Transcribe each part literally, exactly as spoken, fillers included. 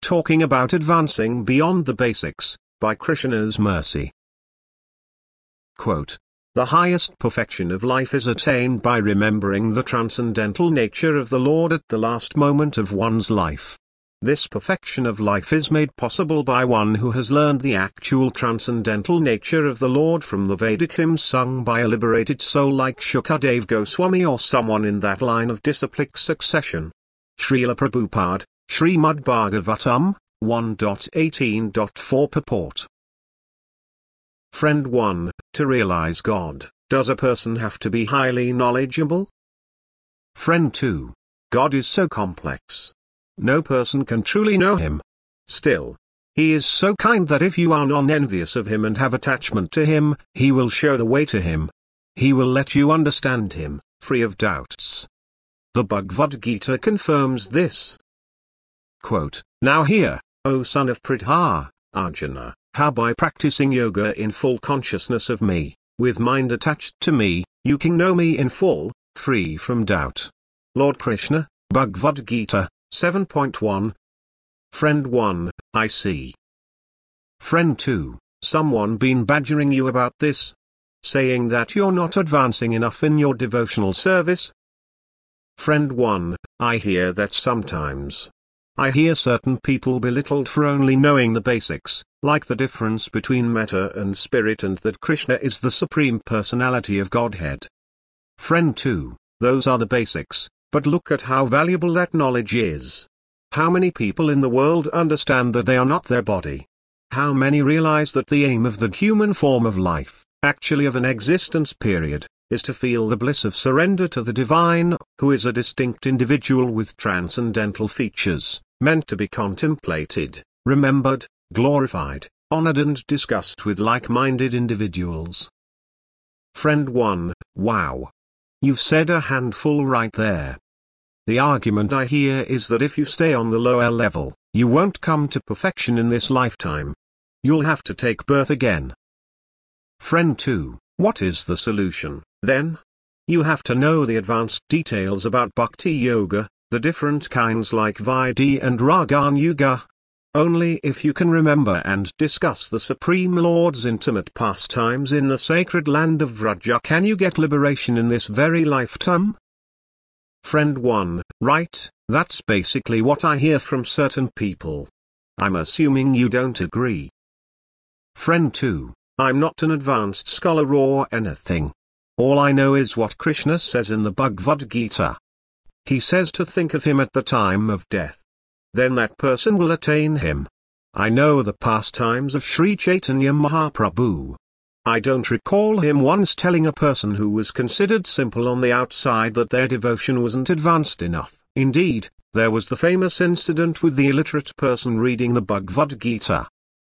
talking about advancing beyond the basics, by Krishna's mercy. Quote, "The highest perfection of life is attained by remembering the transcendental nature of the Lord at the last moment of one's life. This perfection of life is made possible by one who has learned the actual transcendental nature of the Lord from the Vedic hymns sung by a liberated soul like Shukadev Goswami or someone in that line of disciplic succession." Srila Prabhupada, Srimad Bhagavatam, one eighteen point four Purport. Friend one, to realize God, does a person have to be highly knowledgeable? Friend two, God is so complex. No person can truly know him. Still, he is so kind that if you are non-envious of him and have attachment to him, he will show the way to him. He will let you understand him, free of doubts. The Bhagavad Gita confirms this. Quote, "Now hear, O son of Pritha, Arjuna, how by practicing yoga in full consciousness of me, with mind attached to me, you can know me in full, free from doubt." Lord Krishna, Bhagavad Gita, seven point one. Friend one, I see. Friend two, someone been badgering you about this? Saying that you're not advancing enough in your devotional service? Friend one, I hear that sometimes. I hear certain people belittled for only knowing the basics, like the difference between matter and spirit and that Krishna is the Supreme Personality of Godhead. Friend two, those are the basics. But look at how valuable that knowledge is. How many people in the world understand that they are not their body? How many realize that the aim of the human form of life, actually of an existence period, is to feel the bliss of surrender to the divine, who is a distinct individual with transcendental features, meant to be contemplated, remembered, glorified, honored and discussed with like-minded individuals. Friend one, wow. You've said a handful right there. The argument I hear is that if you stay on the lower level, you won't come to perfection in this lifetime. You'll have to take birth again. Friend two, what is the solution, then? You have to know the advanced details about Bhakti Yoga, the different kinds like Vaidhi and Raganuga. Only if you can remember and discuss the Supreme Lord's intimate pastimes in the sacred land of Vraja can you get liberation in this very lifetime? Friend one, right, that's basically what I hear from certain people. I'm assuming you don't agree. Friend two, I'm not an advanced scholar or anything. All I know is what Krishna says in the Bhagavad Gita. He says to think of him at the time of death. Then that person will attain him. I know the pastimes of Sri Chaitanya Mahaprabhu. I don't recall him once telling a person who was considered simple on the outside that their devotion wasn't advanced enough. Indeed, there was the famous incident with the illiterate person reading the Bhagavad Gita.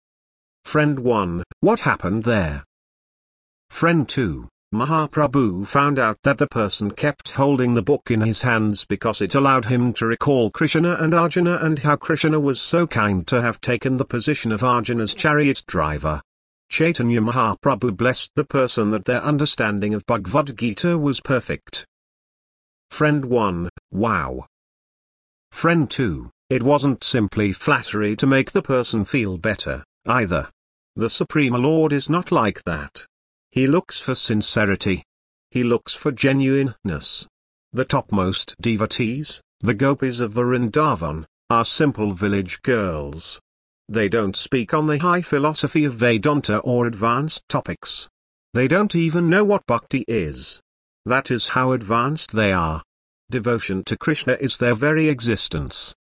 Friend one, what happened there? Friend two, Mahaprabhu found out that the person kept holding the book in his hands because it allowed him to recall Krishna and Arjuna and how Krishna was so kind to have taken the position of Arjuna's chariot driver. Chaitanya Mahaprabhu blessed the person that their understanding of Bhagavad Gita was perfect. Friend one, wow. Friend two, it wasn't simply flattery to make the person feel better, either. The Supreme Lord is not like that. He looks for sincerity. He looks for genuineness. The topmost devotees, the gopis of Vrindavan, are simple village girls. They don't speak on the high philosophy of Vedanta or advanced topics. They don't even know what bhakti is. That is how advanced they are. Devotion to Krishna is their very existence.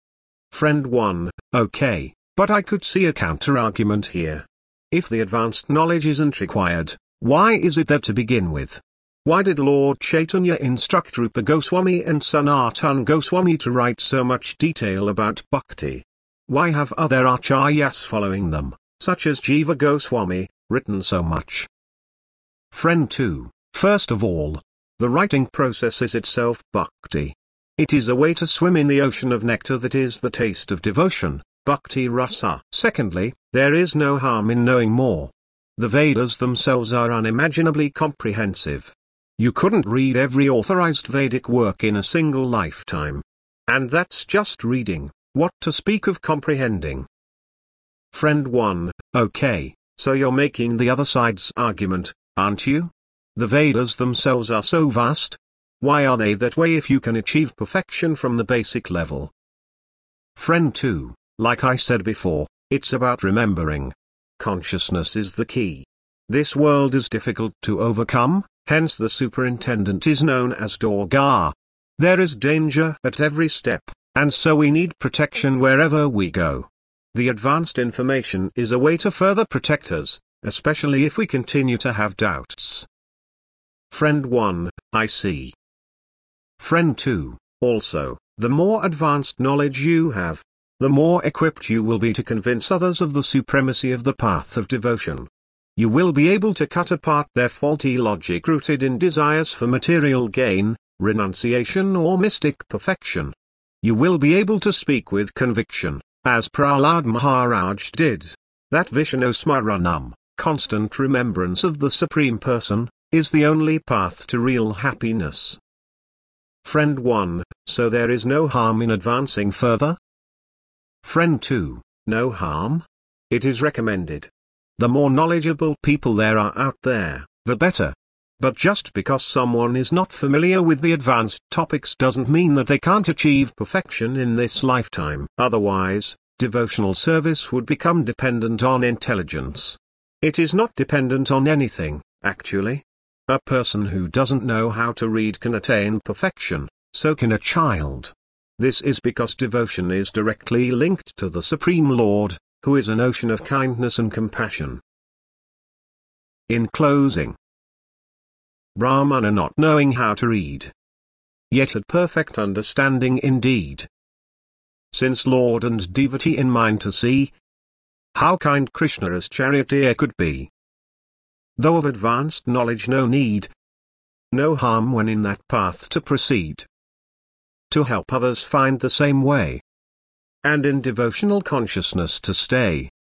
Friend one, okay, but I could see a counter-argument here. If the advanced knowledge isn't required, why is it there to begin with? Why did Lord Chaitanya instruct Rupa Goswami and Sanatana Goswami to write so much detail about bhakti? Why have other acharyas following them, such as Jiva Goswami, written so much? Friend two, first of all, the writing process is itself bhakti. It is a way to swim in the ocean of nectar that is the taste of devotion, bhakti rasa. Secondly, there is no harm in knowing more. The Vedas themselves are unimaginably comprehensive. You couldn't read every authorized Vedic work in a single lifetime. And that's just reading. what to speak of comprehending. Friend one, okay, so you're making the other side's argument, aren't you? The Vedas themselves are so vast. Why are they that way if you can achieve perfection from the basic level? Friend two, like I said before, it's about remembering. Consciousness is the key. This world is difficult to overcome, hence the superintendent is known as Durga. There is danger at every step, and so we need protection wherever we go. The advanced information is a way to further protect us, especially if we continue to have doubts. Friend one, I see. Friend two, also, the more advanced knowledge you have, the more equipped you will be to convince others of the supremacy of the path of devotion. You will be able to cut apart their faulty logic rooted in desires for material gain, renunciation or mystic perfection. You will be able to speak with conviction, as Prahlad Maharaj did, that Vishnu Smaranam, constant remembrance of the Supreme Person, is the only path to real happiness. Friend one, so there is no harm in advancing further? Friend two, no harm? It is recommended. The more knowledgeable people there are out there, the better. But just because someone is not familiar with the advanced topics doesn't mean that they can't achieve perfection in this lifetime. Otherwise, devotional service would become dependent on intelligence. It is not dependent on anything, actually. A person who doesn't know how to read can attain perfection, so can a child. This is because devotion is directly linked to the Supreme Lord, who is an ocean of kindness and compassion. In closing, Brahmana not knowing how to read, yet had perfect understanding indeed. Since Lord and devotee in mind to see, how kind Krishna as charioteer could be. Though of advanced knowledge no need, no harm when in that path to proceed, to help others find the same way, and in devotional consciousness to stay.